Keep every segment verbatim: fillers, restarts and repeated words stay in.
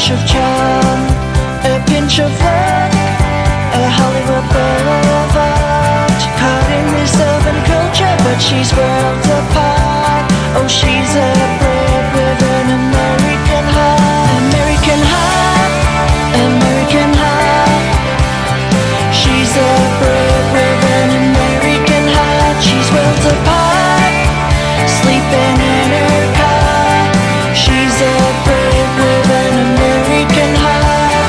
dash of charm, a pinch of luck, a Hollywood boulevard. Caught in this urban culture, but she's worlds apart. Oh, she's a bride with an American heart. American heart, American heart. She's a bride with an American heart. She's worlds apart, sleeping in her car. She's a bride with an American heart.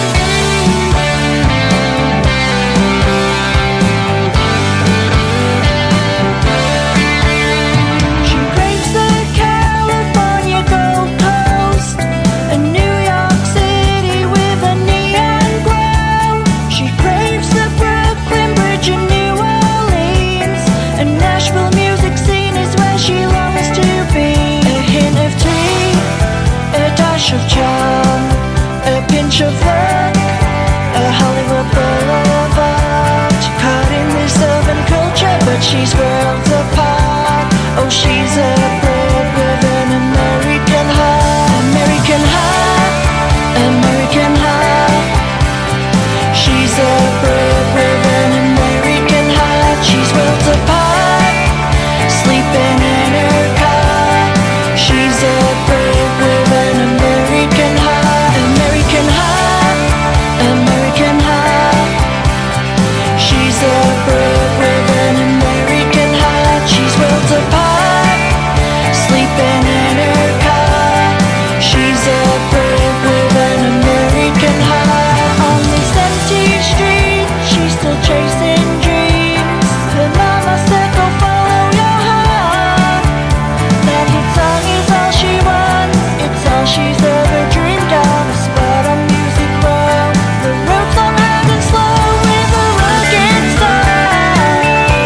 She craves the California Gold Coast, a New York City with a neon glow. She craves the Brooklyn Bridge in New Orleans, a Nashville music scene is where she longs to be. A hint of tea, a dash of charm, a pinch of luck, a Hollywood boulevard. Caught in this urban culture, but she's worlds apart. Oh, she's a bride with an American heart. American heart, American heart. She's a bride with an American heart. She's worlds apart, sleeping in her car. She's a bride with an American heart. American heart, American heart. She's a bride with an American heart. She's worlds apart, sleeping in her car. She's a bride with an American heart. On this empty street, she's still chasing dreams. Her mama said, go follow your heart. That hit song is all she wants, it's all she's ever dreamed of. A spot on Music Row, the road's long, hard and slow with a rugged style.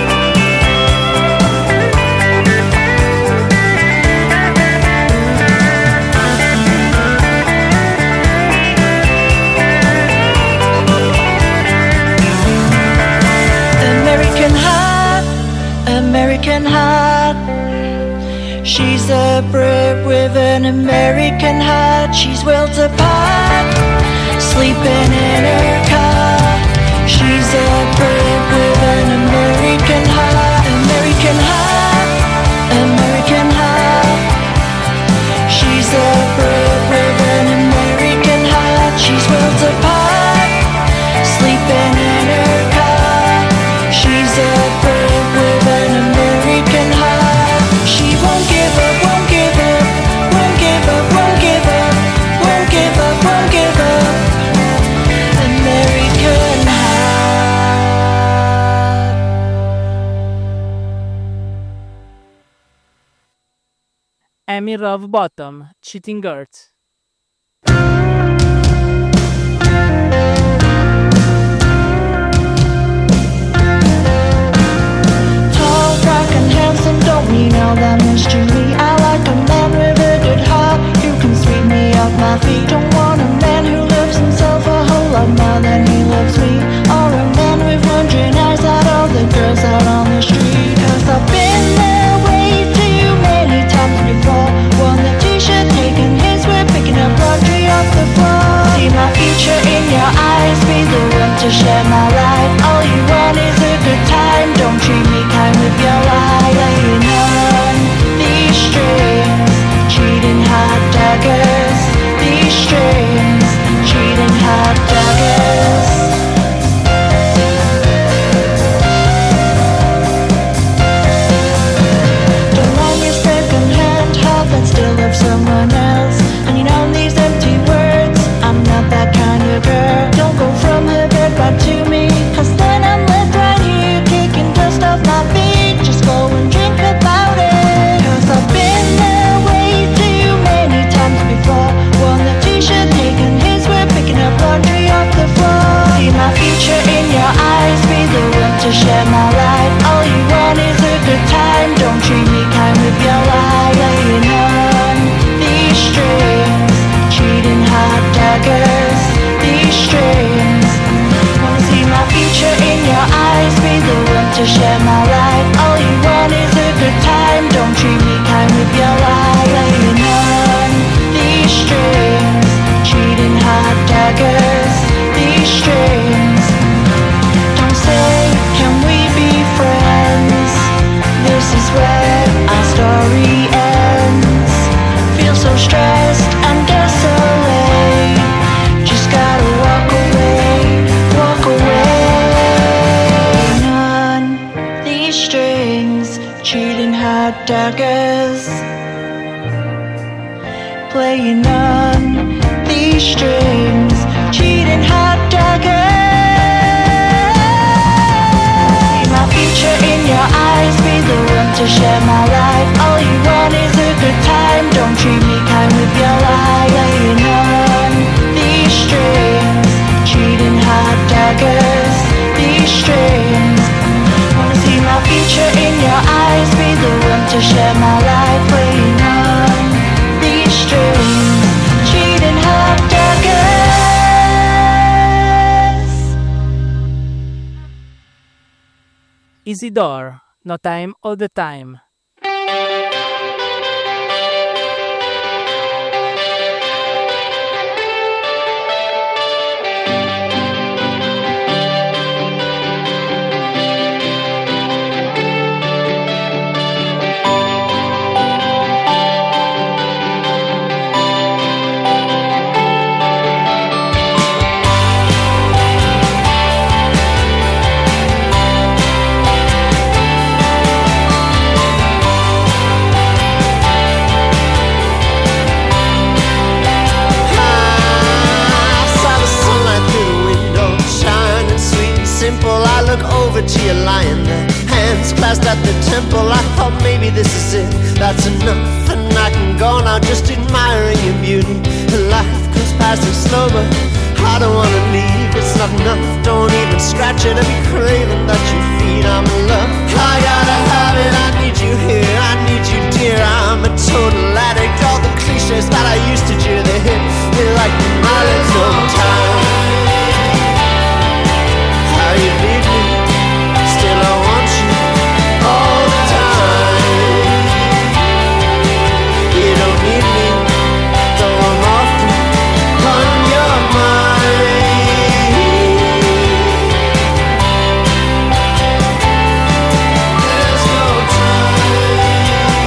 American heart, American heart. She's a bride with an American heart. She's worlds apart, sleeping in her car. She's a bride with an American heart. American heart, American heart. She's a bride with an American heart. She's worlds apart, sleeping in her car. She's a bride with an American heart. She won't give up, won't give up, won't give up, won't give up, won't give up, won't give up. American heart. Amy Rowbottom, Cheating Girls. Tall, dark and handsome, don't mean all that much to me. I like a man with a good heart who can sweep me off my feet. Don't want a man who loves himself a whole lot more than he loves me, or a man with wondering eyes at all the girls out on the street. Cause I've been there way too many times before. Worn the t-shirt, taken his whip, picking up laundry off the floor. See my future in your eyes, be the one to share my life. All you want is a good time, don't treat me kind with your eye. Laying on these streets, playing on these strings, cheating hot daggers. My future in your eyes, be the one to share my life. All you want is a good time, don't treat me kind with your lie. Playing on these strings, cheating hot daggers. These strings, wanna see my future in your eyes, be the one to share my life. Playing on these strings, cheating hot daggers. Isidore, No Time All the Time. I look over to you lying there, hands clasped at the temple. I thought maybe this is it, that's enough, and I can go now just admiring your beauty. Life goes past it slow, but I don't wanna leave. It's not enough, don't even scratch it. Every craving that you feed, I'm in love. I gotta have it, I need you here, I need you dear. I'm a total addict, all the cliches that I used to jeer, they hit me like the mileage of time. How you leave me, still I want you all the time. You don't need me, though I'm often on your mind. There's no time.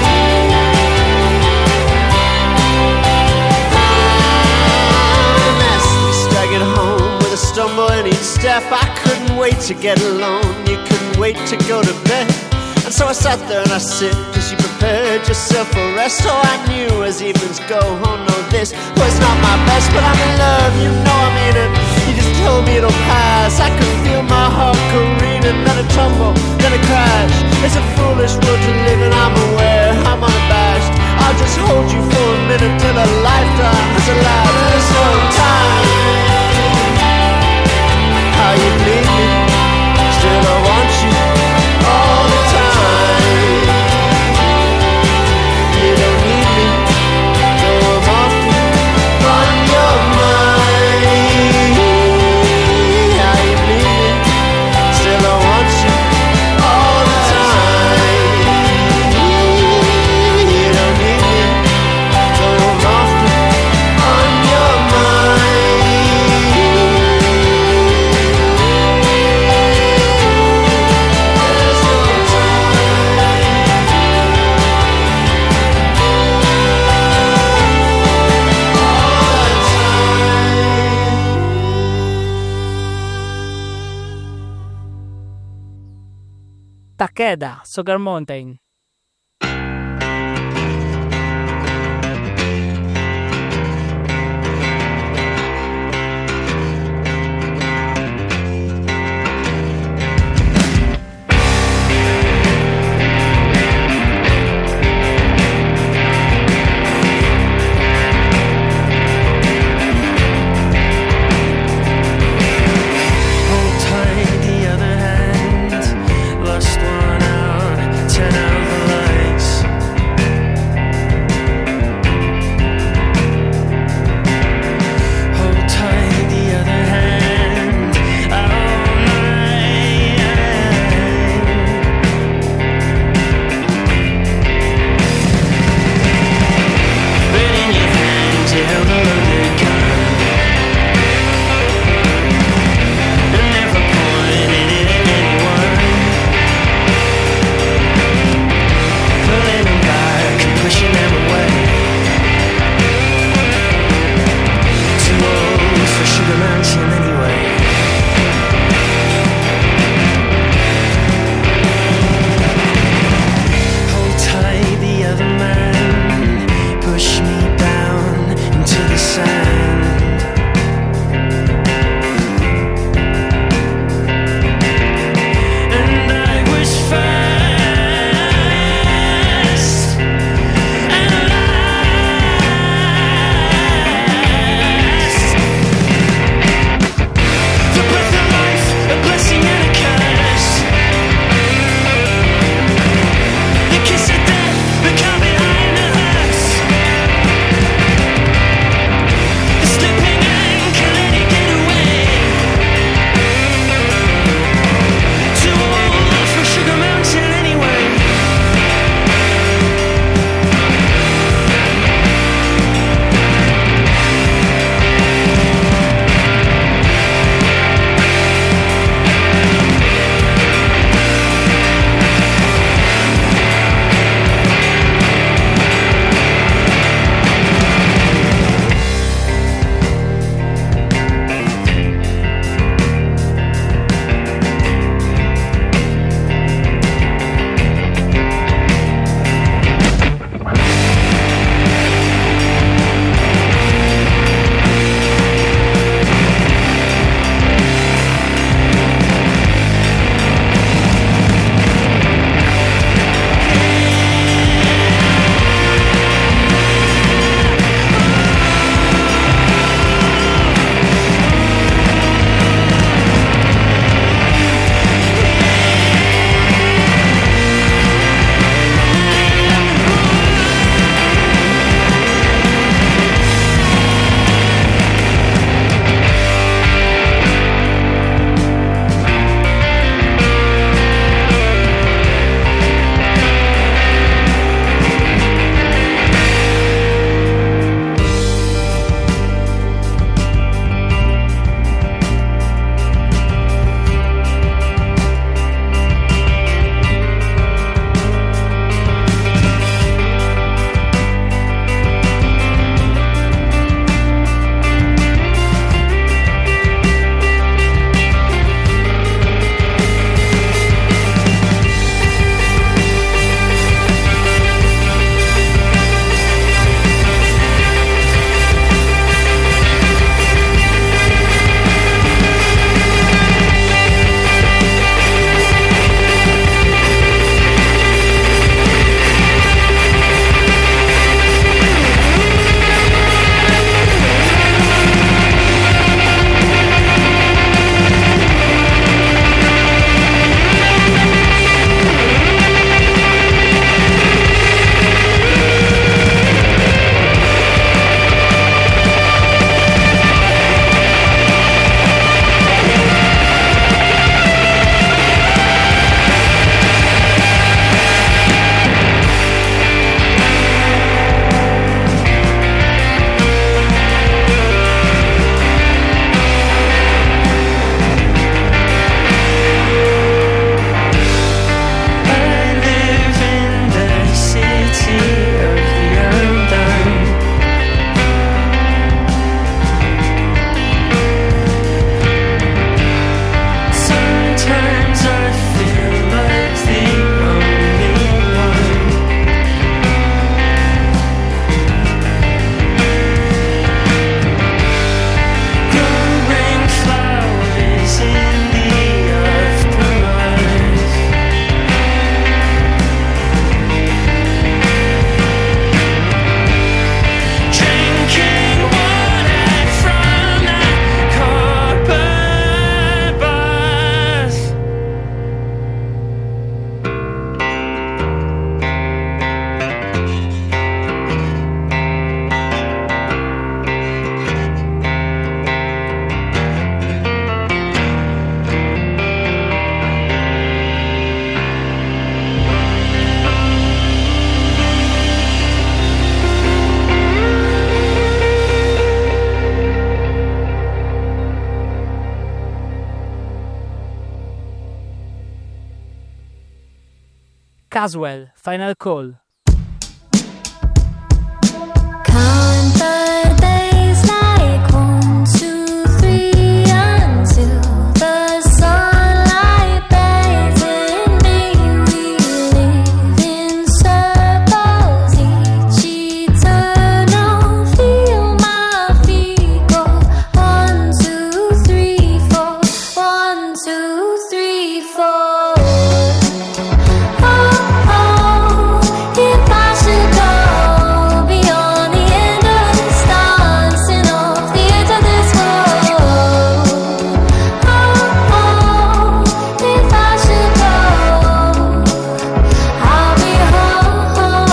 I'm Ashley staggered home with a stumble in each step. I couldn't wait to get alone, you couldn't wait to go to bed. And so I sat there and I sit, cause you prepared yourself for rest. So I knew as evenings go, oh no, this was not my best. But I'm in love, you know I mean it, you just told me it'll pass. I could feel my heart careening, then a tumble, then a crash. It's a foolish world to live in, I'm aware, I'm unabashed. I'll just hold you for a minute till a lifetime has elapsed. There's no time. How you leave me, still I want you all the time. You don't need me, though I'm often on your mind. How you leave me, still I want you all the time. You don't need me, though I'm often on your mind. Takeda, Sugar Mountain. Hold tight the other hand, lust one out, ten out. Caswell, Final Call. Count the days like one, two, three until the sunlight bathes in me. We live in circles, each eternal. Feel my feet go one, two, three, four. One, two, three, four. Oh, oh, if I should go beyond the end of the stars and off the edge of this world. Oh, oh, if I should go, I'll be home.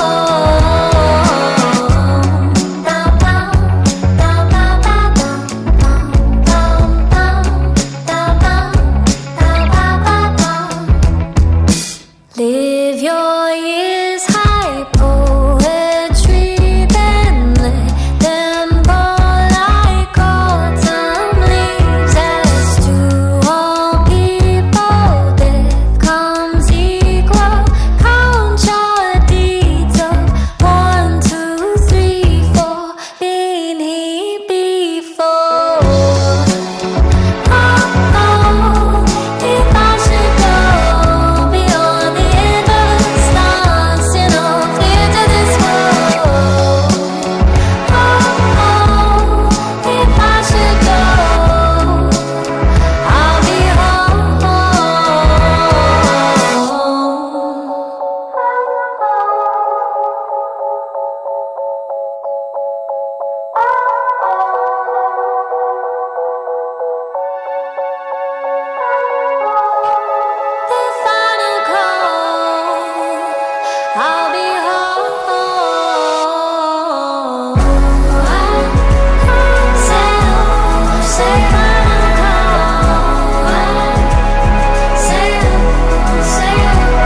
Down, down, down, down, down, down, down, down, down, down, down. Live your years high, poetry, then let them fall like autumn leaves. As to all people, death comes equal. Count your deeds up, one, two, three, four. Been here before. Oh, oh, if I should go beyond the end of the stars and off the edge of this world. Oh, oh, if I should go, I'll be home. The final call, I'll be home. Say, say final call. Say, say, say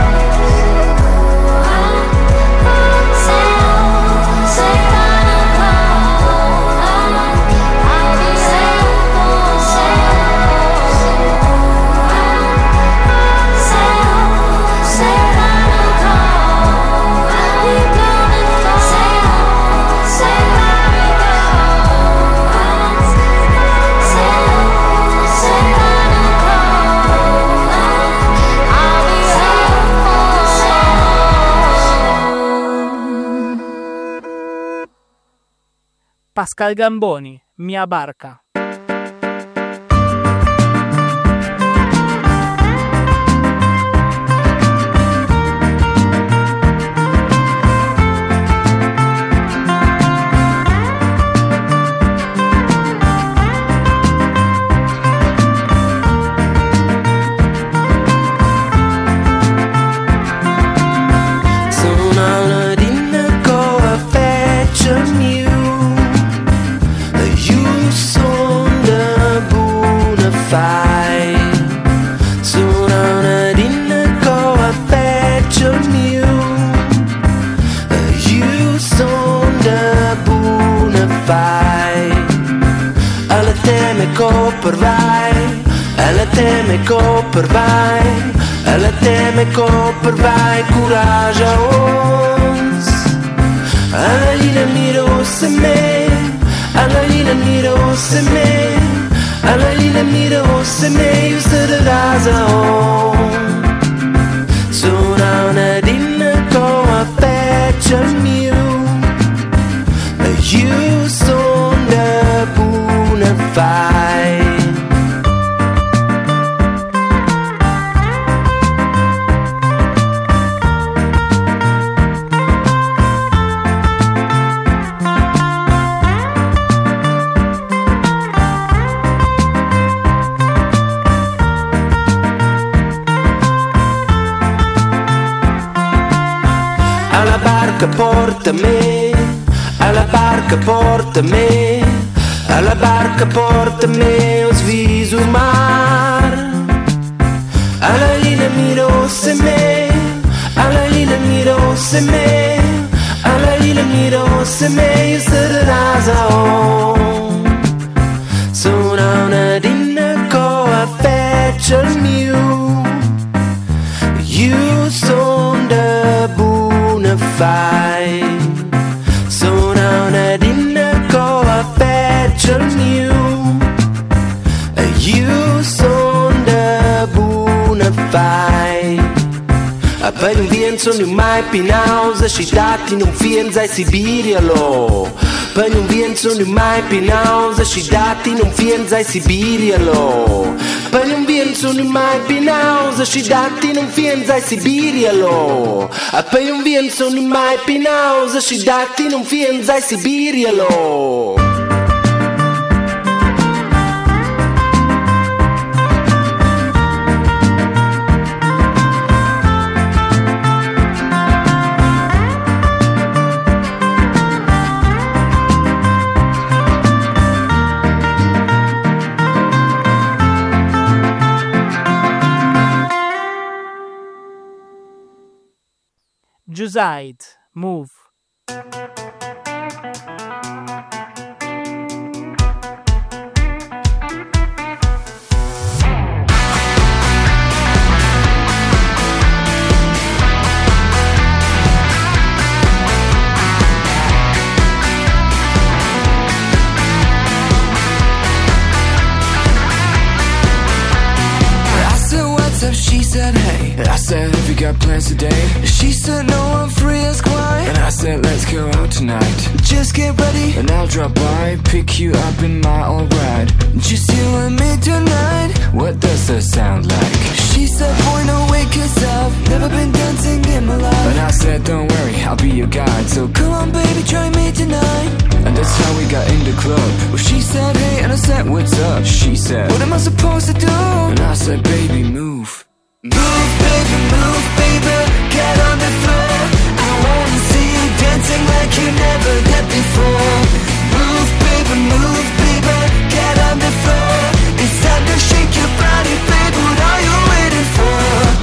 final call. I'll be home. Say, say final call. We're coming for. Say, say final call. Say, say final call. I'll be home. Pascal Gamboni, Mia barca. Sono una dinna coa feccia mio. You son da buona fai. Sono una dinna coa feccia mio. You son da buona fai. Alla teme co per vai. Alla teme co per vai. Alla teme co per vai. Coraggio ons. Alla linea miro se me. Alla linea miro se me. Alla linea miro se me. Io sto da casa on. Sono una dinna coa feccia mio. You son da buona fai. Alla barca porta me, alla barca porta me, alla barca porta me, ho sviso il mar. Alla linea miro se me, alla linea miro se me, alla linea miro se me, io sto da casa on. Sono una dinna coa feccia il mio. You son da Per un vienzo non mai pinausa, cittati non fienza e Sibiria lo. Per un vienzo non mai pinausa, cittati non fienza e Sibiria lo. Per un vienzo non mai pinausa, cittati non fienza e Sibiria lo. Per un vienzo non mai pinausa, cittati non fienza e Sibiria lo. Jusaid, Move. She said, hey. And I said, have you got plans today? She said, no, I'm free as why. And I said, let's go out tonight. Just get ready and I'll drop by, pick you up in my old ride. Just you and me tonight. What does that sound like? She said, boy, no, wake us up. Never been dancing in my life. And I said, don't worry, I'll be your guide. So come on, baby, join me tonight. And that's how we got in the club. Well, she said, hey, and I said, what's up? She said, what am I supposed to do? And I said, baby, move. Move, baby, move, baby, get on the floor. I wanna see you dancing like you never did before. Move, baby, move, baby, get on the floor. It's time to shake your body, baby, what are you waiting for?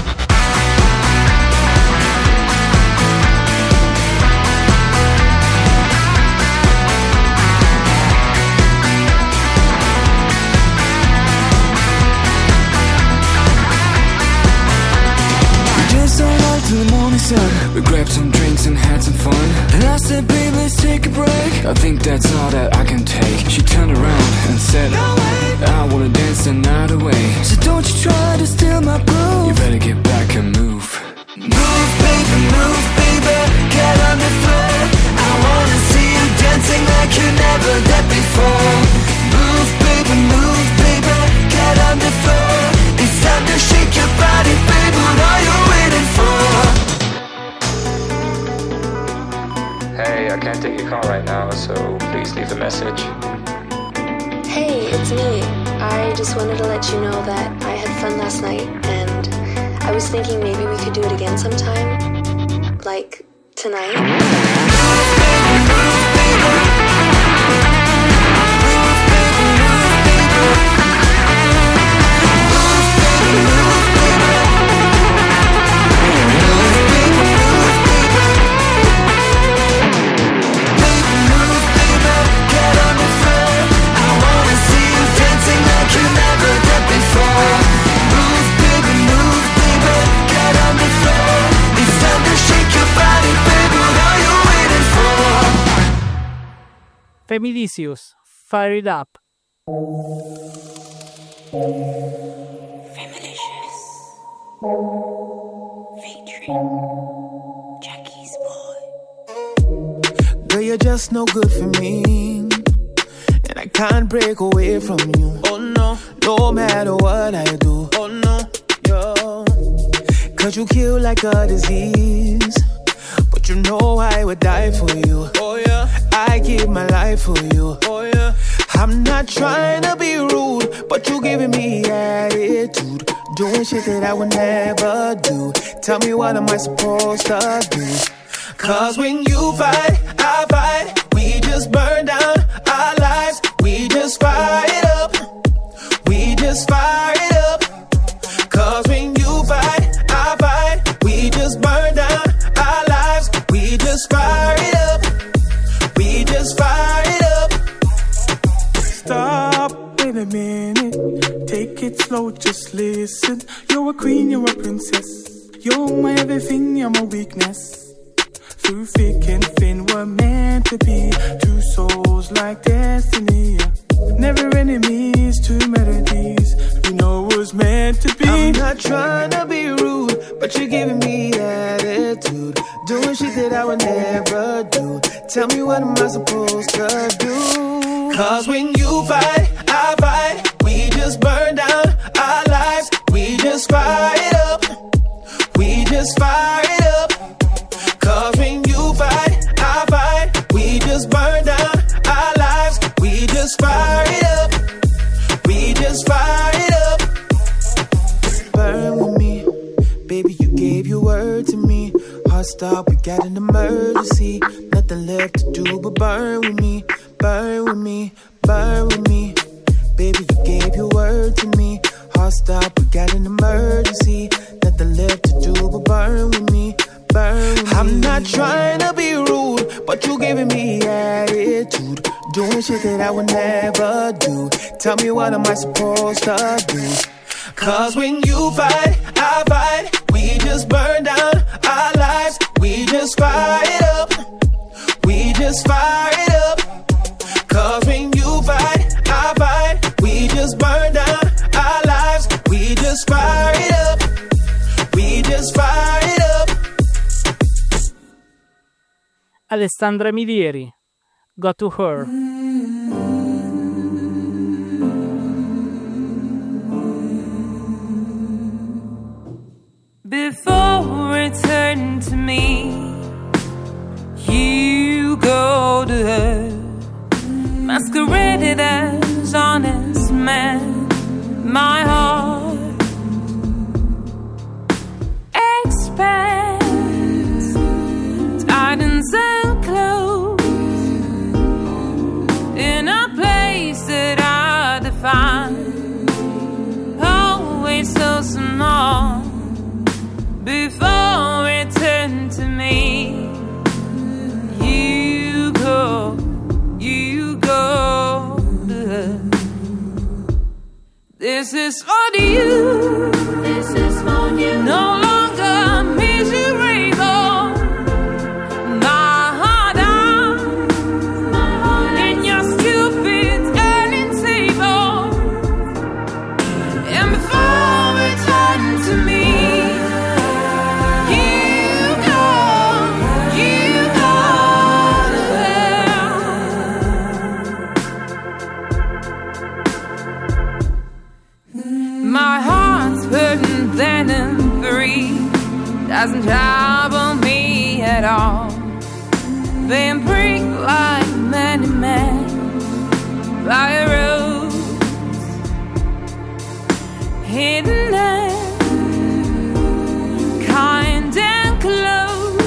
Till the morning sun, we grabbed some drinks and had some fun. And I said, babe, let's take a break. I think that's all that I can take. She turned around and said, no way, I wanna dance the night away. So don't you try to steal my groove. You better get back and move. Move, baby, move, baby, get on the floor. I wanna see you dancing like you never did before. Move, baby, move, baby, get on the floor. It's time to shake your body, baby, what are you waiting for? Hey, I can't take your call right now, so please leave a message. Hey, it's me. I just wanted to let you know that I had fun last night, and I was thinking maybe we could do it again sometime. Like, tonight. Femilicious, Fire It Up. Femalicious, featuring Jackie's boy. Girl, you're just no good for me, and I can't break away from you. Oh no, no matter what I do. Oh no, yo, cause you kill like a disease, but you know I would die for you. Oh yeah, I give my life for you. Oh yeah, I'm not trying to be rude, but you giving me attitude, doing shit that I would never do. Tell me, what am I supposed to do? Cause when you fight, I fight. We just burn down our lives. We just fire it up. We just fire it up. Cause when you fight, I fight. We just burn down our lives. We just fire it up. We just fire it up. Stop, wait a minute. Take it slow, just listen. You're a queen, you're a princess. You're my everything, you're my weakness. Through thick and thin, we're meant to be two souls like destiny. Never enemies, two melodies. We know it was meant to be. I'm not trying to be rude, but but you're giving me attitude. Doing shit that I would never do. Tell me what am I supposed to do? Cause when you fight, I fight. We just burn down our lives. We just fire it up. We just fire it up. Cause when you fight, I fight. We just burn down our lives. We just fire it up. We just fire it up. Burn with me, baby, you gave your word to me. Heart stop, we got an emergency. Nothing left to do but burn with me. Burn with me, burn with me. Baby, you gave your word to me. Heart stop, we got an emergency. Nothing left to do but burn with me. Burn with I'm me. Not trying to be rude, but you giving me attitude. Doing shit that I would never do. Tell me what am I supposed to do? Cause when you fight, I fight. We just burn down our lives. We just fire it up. We just fire it up. Cause when you fight, I fight. We just burn down our lives. We just fire it up. We just fire it up. Alessandra Milieri, Go to Her. Before returning to me, you go to her, masqueraded as honest man. My heart expands, tightens and close in a place that I define, always so small. Before return to me, you go, you go to her. This is for you, this is for you. No longer miserable. My heart out, my heart in your stupid earning table. And before return to me, my heart's hurting then and free, doesn't trouble me at all. Being pricked like many men by a rose, hidden and kind and close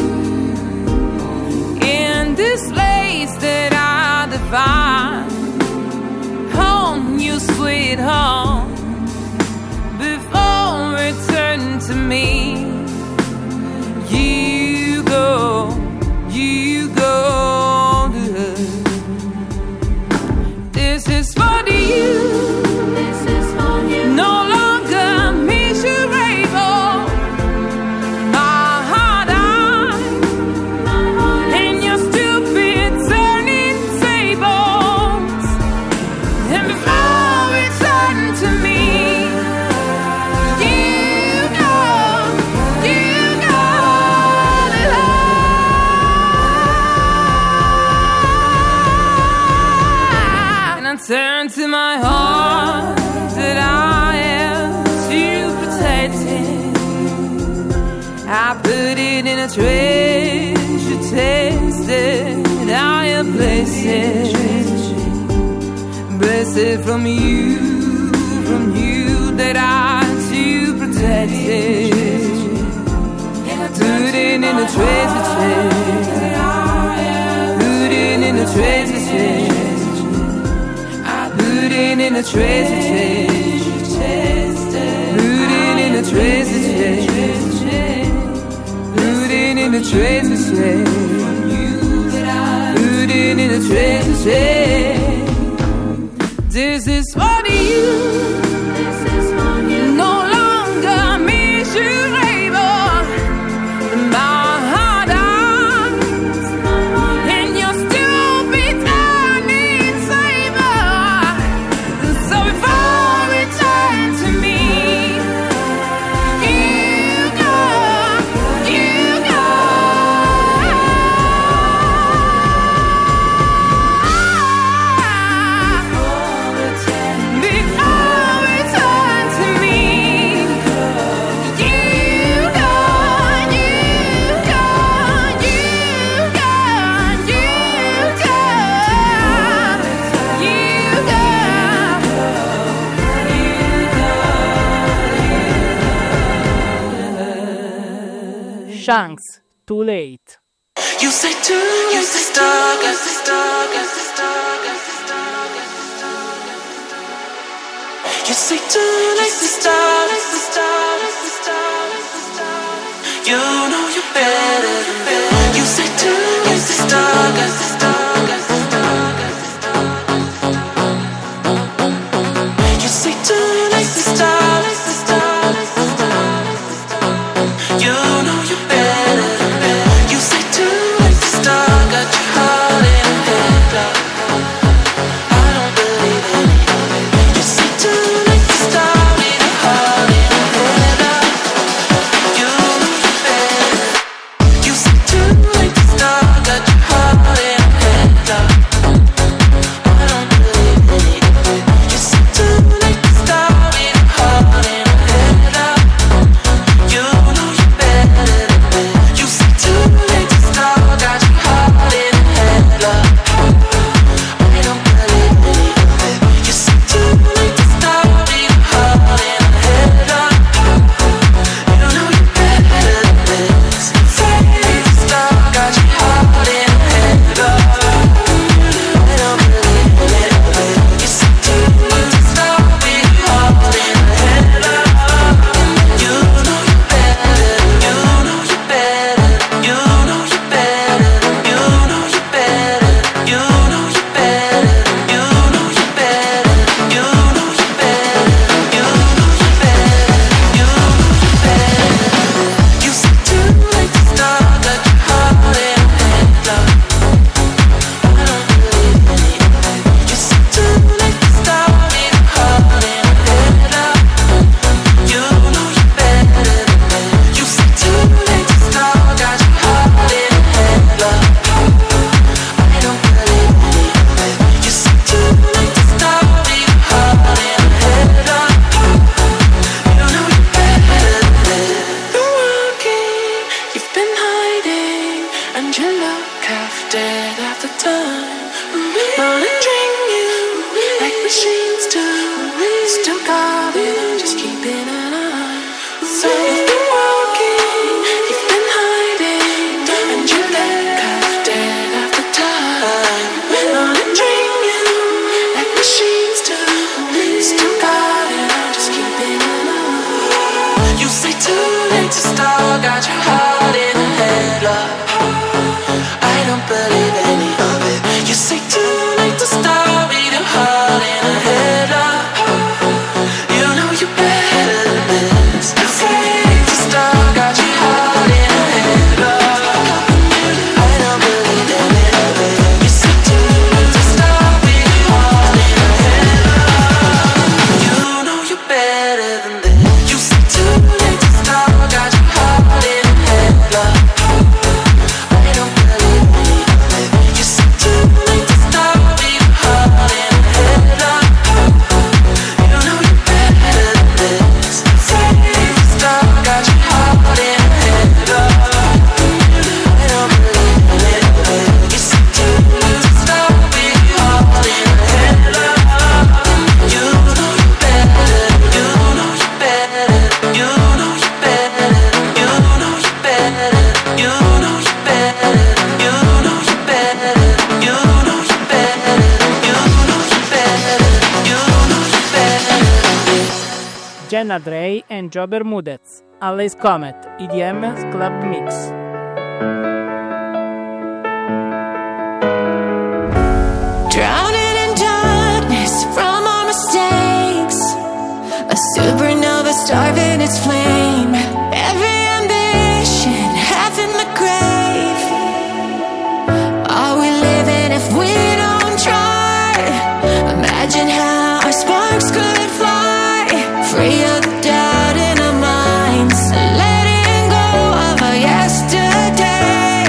in this place that I define. Home, you sweet home. Before return to me, you go, you go to her. This is for you, this is for you. No longer miserable. My heart out in your stupid turning tables. And before return to me, turn to my heart that I am to protect it. I put it in a treasure chest that I am blessed. Blessed from you, from you that I to protect it. Put it in a treasure chest. Put it in a treasure chest. Rooted in a treasure chest. Rooted in a treasure chest. Rooted in a treasure chest. Rooted in a treasure chest. This is for you. No longer miserable. My heart out in your stupid turning table. So before return to me, you go. Shanks, Too Late. You say too late to start, got to start, got to start, got to start, got to start. You say too late to start, to start, to start, to start. You know you're better than that. You say too late to start, got to start, got to start, got to start. You say too late to start, to start, to start, to start. You know you're better than that. You say too late to start, got your heart in a headlock. I don't believe any of it. You say too late to start, with a heart in a headlock. You know you're better. You say too late to start, got your heart in a headlock. I don't believe any of it. You say too late to start, with a heart in a headlock. You know you're better than that. You say too late to start, got your heart in a headlock. I don't believe any of it. You say too late to start, with a heart in a headlock. You know you're better than this. Afraid to start, got your heart in a headlock. I don't believe any of it. You say too late to start, with a heart in a headlock. You know you're better. You know you're better. You know you're better. You know you're better. You know you're better. You know you're better. You know you're better. You know you're better. You know you're better. You say too late to start, got your heart in a headlock. I don't believe any of it. You say too late to start, with a heart in a headlock. You know you're better than that. You say too late to start, got your heart in a headlock. I don't believe any of it. You say too late to start, with a heart in a headlock. You know you're better than that. You're walking, you've been hiding, and you look half dead after time. Wanna drain you like machines do. Still got it, I'm just keeping an eye. So you've been walking, you've been hiding, and you look half dead after time. Wanna drain you like machines do. Still got it, I'm just keeping an eye. You say too late to start, got your heart in a headlock. I don't believe any of it. You say too late to start, with a heart in a headlock. You know you're better than this. Afraid to start, got your heart in a headlock. I don't believe any of it. You say too late to start, with a heart in a headlock. You know you're better than this. You say too late to start, got your heart in a headlock. I don't believe any of it. You say too late to start, with a heart in a headlock. You know you're better than this. Afraid to start, got your heart in a headlock. I don't believe any of it. You say too late to start, with a heart in a headlock. You know you're better. You know you're better. You know you're better. You know you're better. You know you're better. You know you're better. You know you're better. You know you're better. You know you're better. Jenna Drey and Joe Bermudez, Alice Comet, E D M Club Mix. Drowning in darkness from our mistakes, a supernova starving its flame. Every ambition half in the grave. Are we living if we don't try? Imagine how our sparks could fly, free of the doubt in our minds, letting go of our yesterday.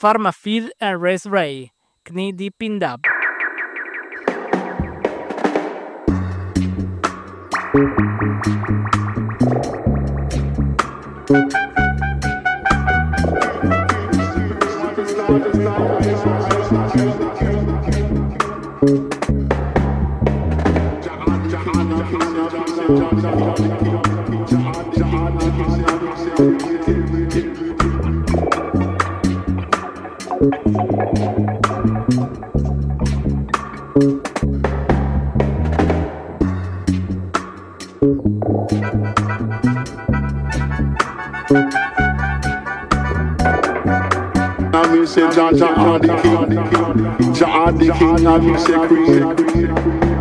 Pharma Feed and Race Ray, Knee Deep in Dub. Now me say Jah Jah are the king, Jah are the king. Now me say queen.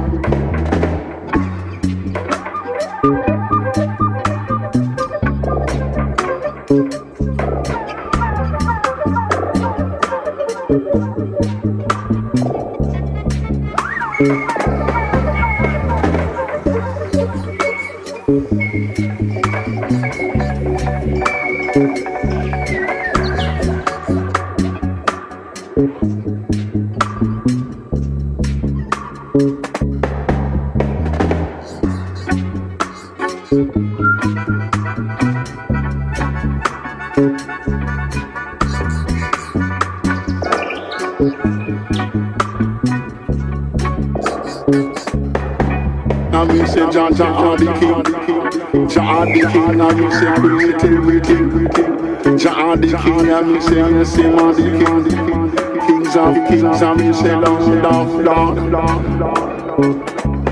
Now me say Jah Jah are the king, Jah are the king. Now me say queen, tell me king, Jah are the king. Now me say the same are the king, kings of kings. Now me say Lord of lords.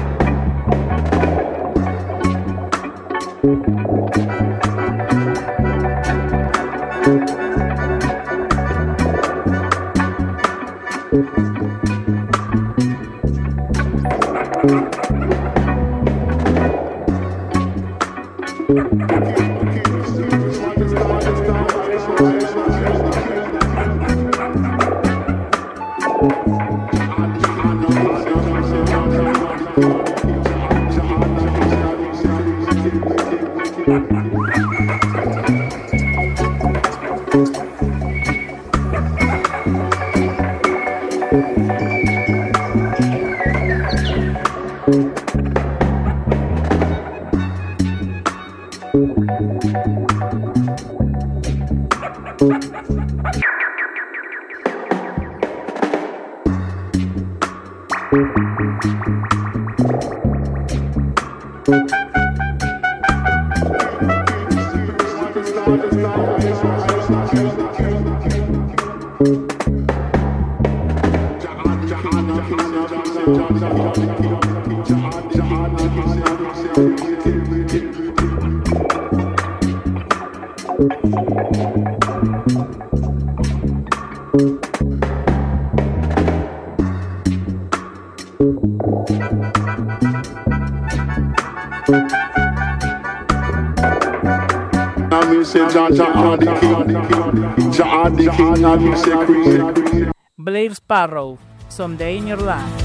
Now me say Jah Jah are the king, Jah are the king. Now me say queen. Blair Sparrow, Someday in Your Life.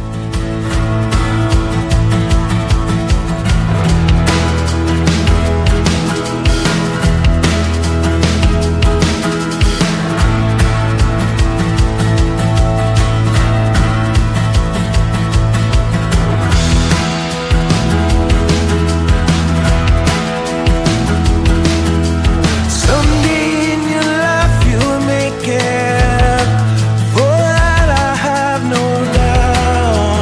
For that I have no doubt.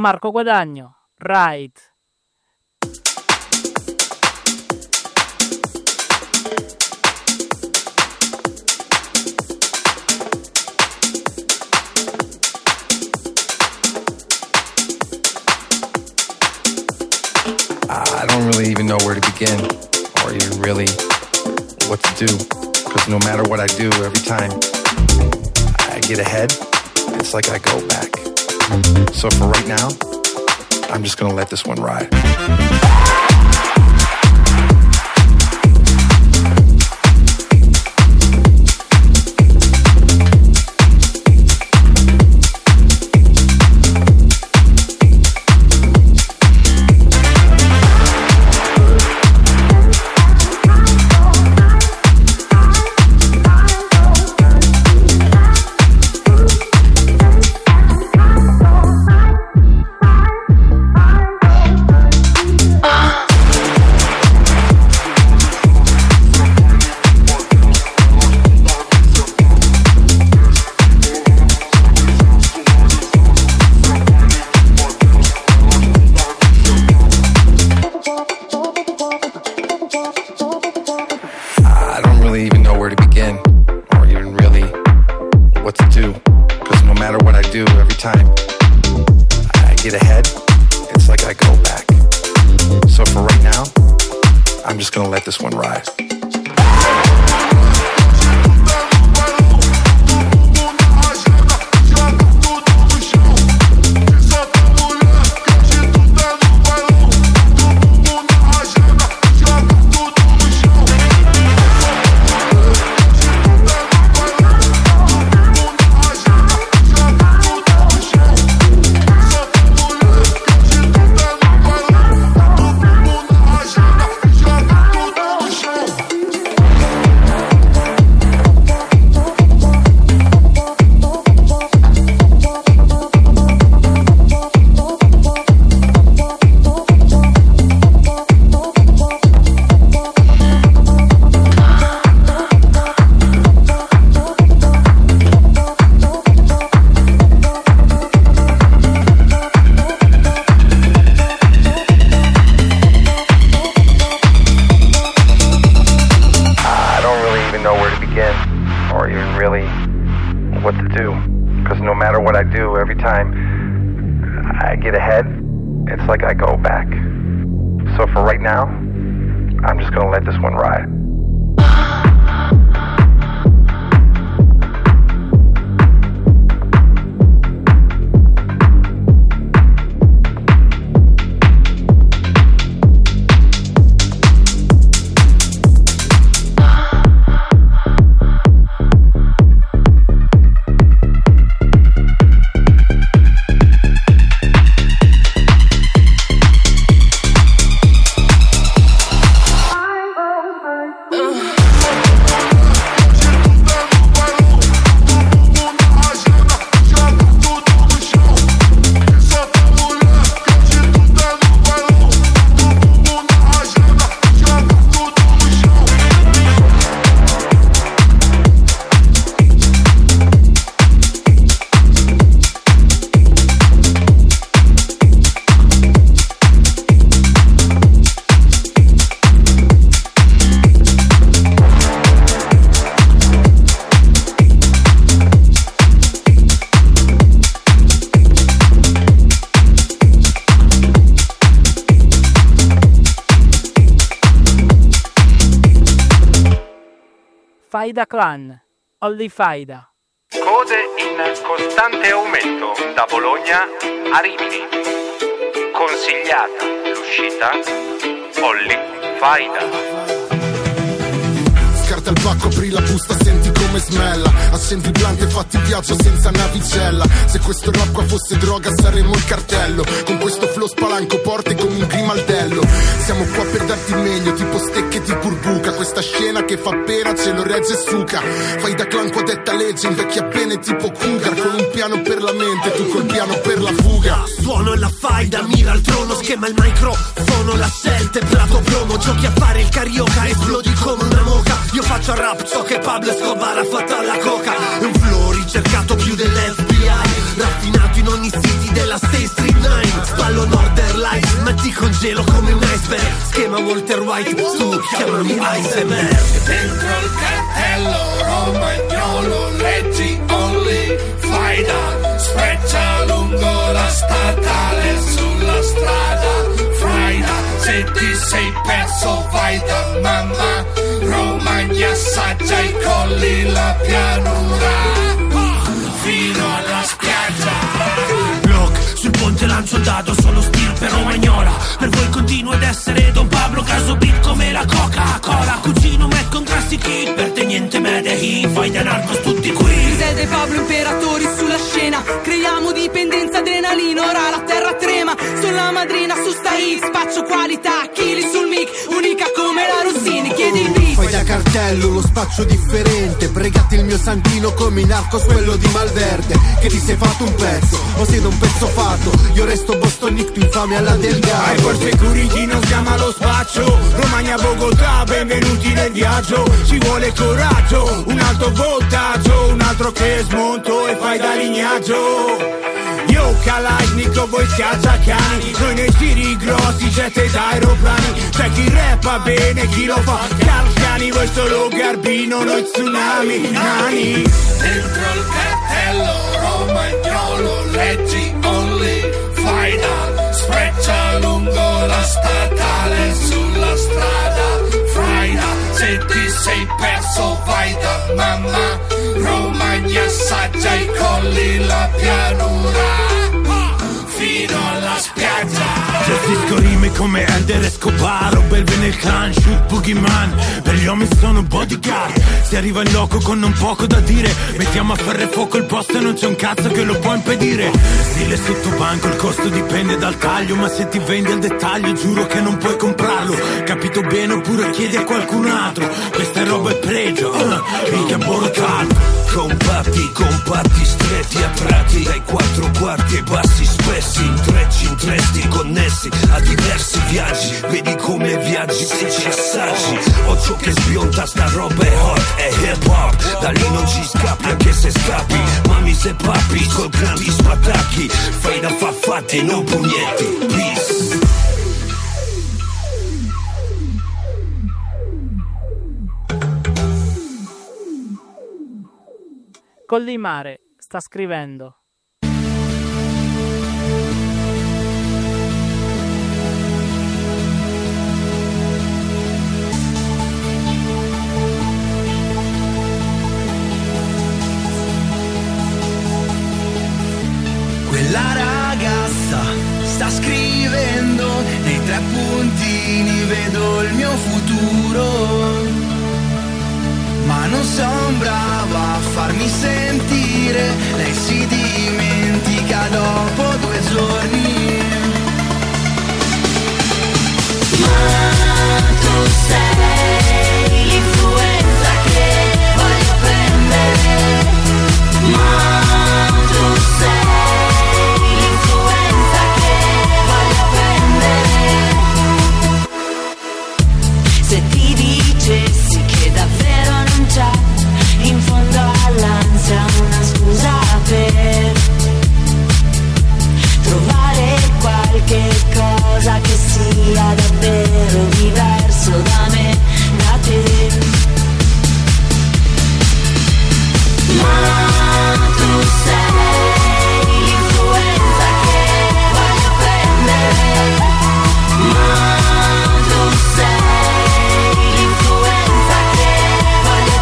Marco Guadagno, Ride. I don't really even know where to begin, or even really what to do, because no matter what I do, every time I get ahead, it's like I go back. So for right now, I'm just gonna let this one ride. This one ride. Faida Clan, Olli Faida. Code in costante aumento da Bologna a Rimini. Consigliata l'uscita Olli Faida. Scarta il pacco, apri la busta, senti come smella. Accendi il blunt e fatti il viaggio senza navicella. Se questo rap qua fosse droga saremmo il cartello. Con questo flow spalanco porte come un grimaldello. Siamo qua per darti il meglio, tipo stecche di burbuca. Questa scena che fa pena ce lo regge Suca. Fai da clan qua detta legge, invecchia bene tipo Cougar. Con un piano per la mente, tu col piano per la fuga. Suono e la faida, mira al trono, schema il microfono, la scelta e plato promo. Giochi a fare il carioca, esplodi come una moca. Io faccio a rap ciò che Pablo Escobar ha fatto alla coca. È un flow ricercato più dell'F B I, raffinato in ogni city della State Street nine. ballo Northern Lights, ma ti congelo come un iceberg. Schema Walter White, tu chiamami Heisenberg. Dentro il cartello romagnolo leggi only faida, spreccia lungo la statale sulla strada fraida. Se ti sei perso vai da mamma, Romagna assaggia i colli, la pianura fino alla spiaggia. Block, sul ponte lancio il dado, sono stirpe romagnola. Per voi continuo ad essere Don Pablo, caso beat come la Coca-Cola. Cucino Mac con grassi kit, per te niente Medellin, fai da narcos tutti qui. Griselda e Pablo imperatori sulla scena, creiamo dipendenza, adrenalina, ora la terra trema. Sono la madrina su sta hit, spaccio qualità, chili sul mic, unica come la Rossini, chiedi il beat. Fai da cartello, lo spaccio differente, pregate il mio santino come i narcos, quello di Malverde, che ti sei fatto un pezzo, o siete un pezzo fatto, io resto Bostonic, tu infame alla Delgado. Ai por security non sgama lo spaccio, Romagna Bogotà, benvenuti nel viaggio, ci vuole coraggio, un alto voltaggio, un altro che smonto e fai da lignaggio. Io Kalashnikov, voi scacciacani, noi nei giri grossi, jet ed aeroplani, c'è chi rappa bene, chi lo fa calcani, voi solo Garbino, noi tsunami, nani. Dentro il cartello romagnolo leggi only faida, spreccia lungo la statale sulla strada fraida. Se ti sei perso vai da mamma, Romagna assaggia i colli, la pianura fino alla spiaggia. Gestisco rime come Elder Escobar, Belve nel clan, shoot Boogeyman. Per gli uomini sono bodyguard, si arriva in loco con non poco da dire. Mettiamo a ferro e fuoco il posto e non c'è un cazzo che lo può impedire. Stile sotto banco, il costo dipende dal taglio, ma se ti vendi al dettaglio giuro che non puoi comprarlo. Capito bene oppure chiedi a qualcun altro, questa roba è pregio, uh, mica borotato. Compatti, compatti, stretti, attratti dai quattro quarti ai bassi spessi, intrecci, intresti, connessi a diversi viaggi. Vedi come viaggi se ci assaggi. Occhio che sbionta, sta roba è hot, è hip hop. Da lì non ci scappi anche se scappi. Mami se papi, con grandi spatacchi. Fai da fa fatti e non pugnetti. Peace. Collimare sta scrivendo. Quella ragazza sta scrivendo, nei tre puntini vedo il mio futuro, ma non son brava a farmi sentire, lei si dimentica dopo due giorni. Ma tu sei l'influenza che voglio prendere, ma tu sei l'influenza che voglio prendere. Se ti dicessi che davvero non c'è in fondo all'ansia una scusa per trovare qualche cosa che sia davvero diverso da me, da te. Ma tu sei l'influenza che voglio prendere, ma tu sei l'influenza che voglio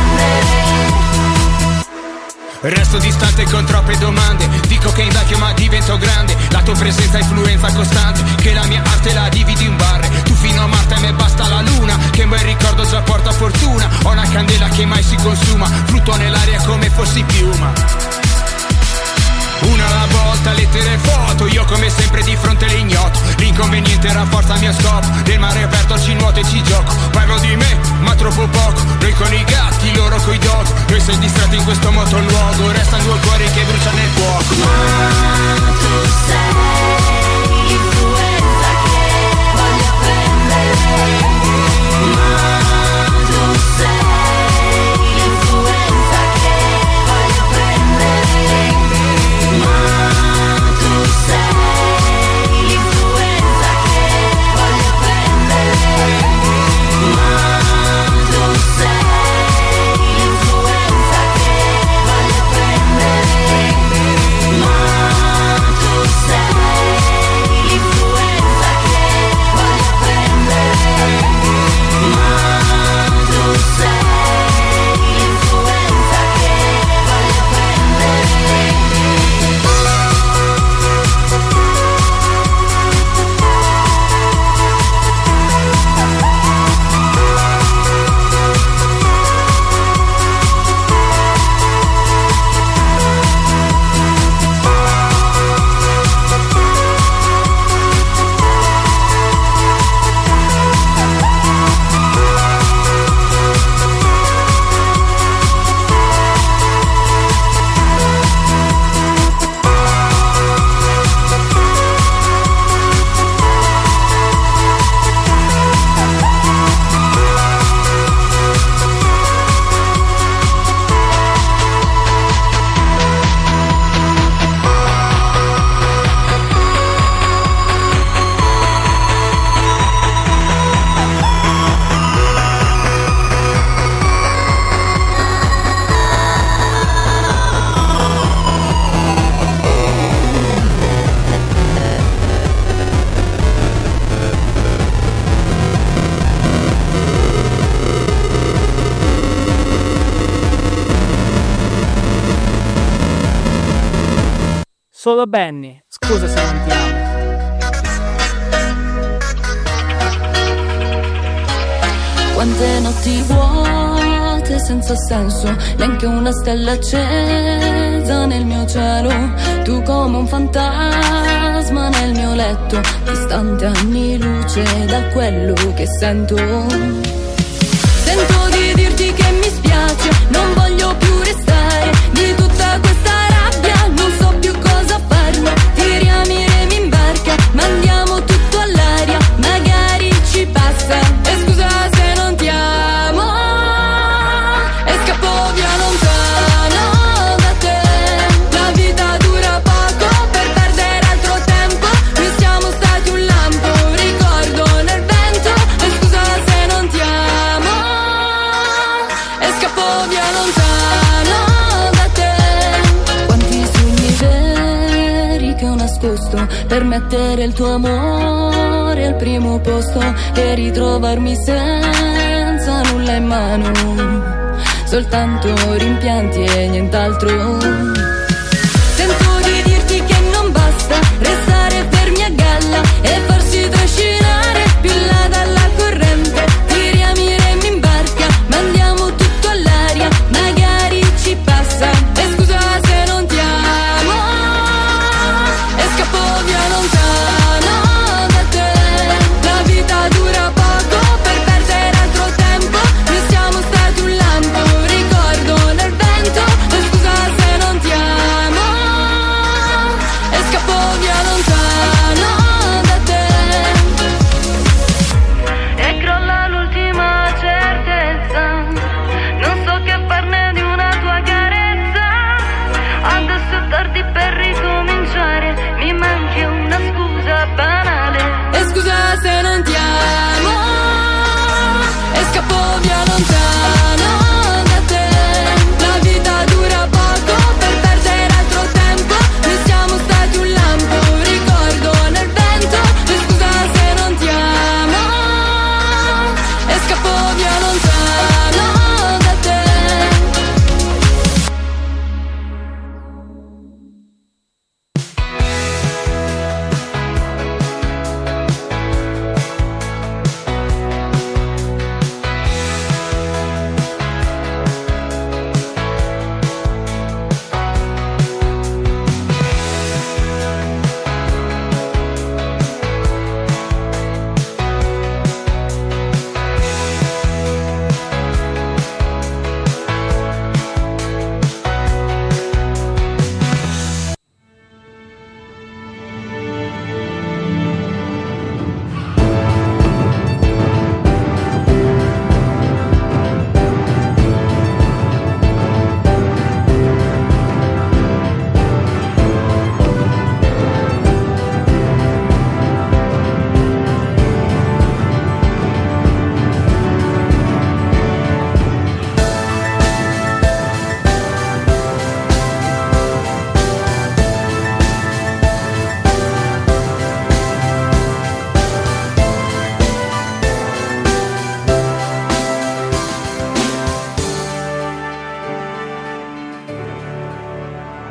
prendere. Resto distante con troppe domande, dico che invecchio ma divento grande. La tua presenza è influenza costante, che la mia arte la dividi in barre. Tu fino a Marte e me basta la luna, che un bel ricordo già porta fortuna. Ho una candela che mai si consuma, flutto nell'aria come fossi piuma. Una alla volta, lettere e foto, io come sempre di fronte all'ignoto. L'inconveniente rafforza il mio scopo, nel mare aperto ci nuoto e ci gioco. Parlo di me, ma troppo poco, noi con i gatti, loro coi dog. Noi sei distratti in questo motoluogo, restano due cuori che bruciano nel fuoco. Ma tu sei l'influenza che voglio prendere, ma tu sei l'influenza che voglio prendere, ma tu sei Solo Benny, scusa se non ti amo. Quante notti vuote senza senso, neanche una stella accesa nel mio cielo. Tu come un fantasma nel mio letto, distante anni luce da quello che sento. Sento di dirti che mi spiace, non voglio più restare. Di tutta questa rabbia non so più cosa farne. Tiriamo i remi in barca, mandiamo tutto all'aria, magari ci passa. E scusa se non ti amo, e scappo via lontano da te. La vita dura poco per perdere altro tempo. Noi siamo stati un lampo, un ricordo nel vento. E scusa se non ti amo, e scappo via lontano da te. Quanti sogni veri che ho nascosto per mettere il tuo amore al primo posto e ritrovarmi senza nulla in mano, soltanto rimpianti e nient'altro.